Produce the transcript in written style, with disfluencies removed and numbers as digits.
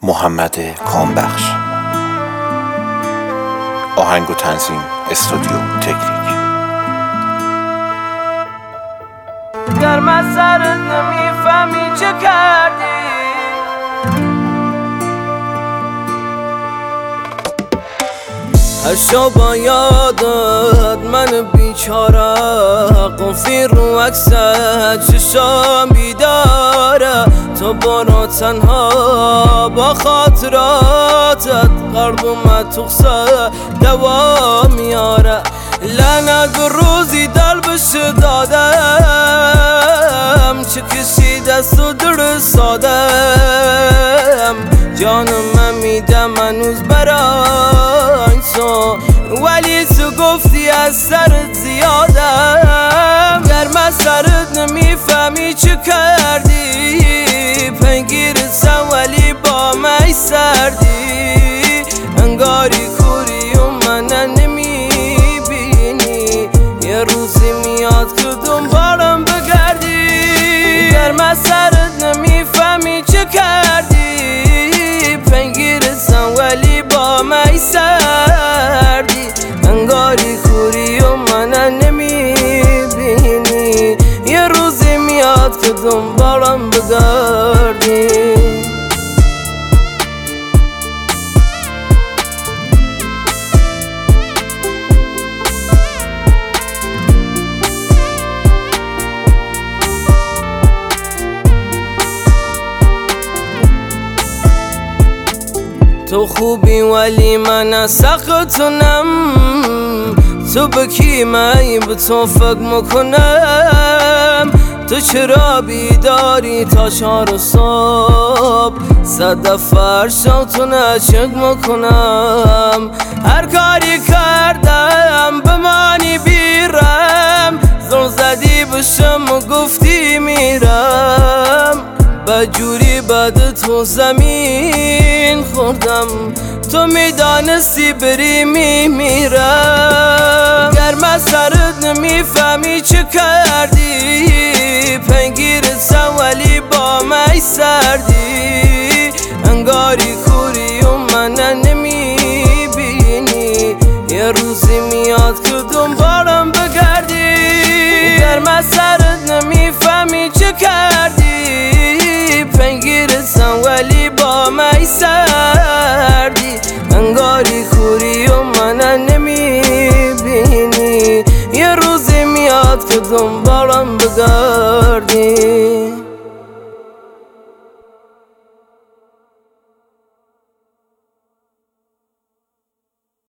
محمد کامبخش. آهنگ و تنظیم استودیو تکنیک. گرم از سرت نمیفهمی چه کردی، هر شب با یادت من بیچاره قنفی رو عکست چشام بیداره. تو برو تنها با خاطراتت قلب اومد تو خسه دوا میاره. لعنت به روزی دل بشه دادم، چه کشی دست و در سادم. جانم من میدم هنوز برای تو، ولی تو گفتی از سرت زیادم. گرم از سرت نمیفهمی چه کردی، پنگیرتم ولی با من سردی. انگاری کوری و من نمیبینی، یه روزی میاد که دنبالم بگردی. گرم از سرت نمیفهمی چه کردی، پنگیرتم ولی با من سردی. انگاری کوری و من نمیبینی، یه روزی میاد که دنبالم بگردی. تو خوبی ولی من سختونم، تو بکی من به تو فکر میکنم. تو چرا بیداری تا 4 صبح، 100 دفعه شاتو نچک میکنم. هر کاری کردم بمانی بیرم، زل زدی بشم و گفتی میرم. بجوری بعد تو زمین خوردم، تو میدانستی بری میمیرم. گرم از سرت نمیفهمی چه کردی، پنگیرتم ولی با من سردی. انگاری کوری و من نمیبینی، یه روزی میاد که دنبالم بگردی. گرم از سرت نمیفهمی چه کردی، پنگیرتم ولی با من سردی. انگاری کوری و من نمیبینی، یه روزی میاد که دنبالم بگردی.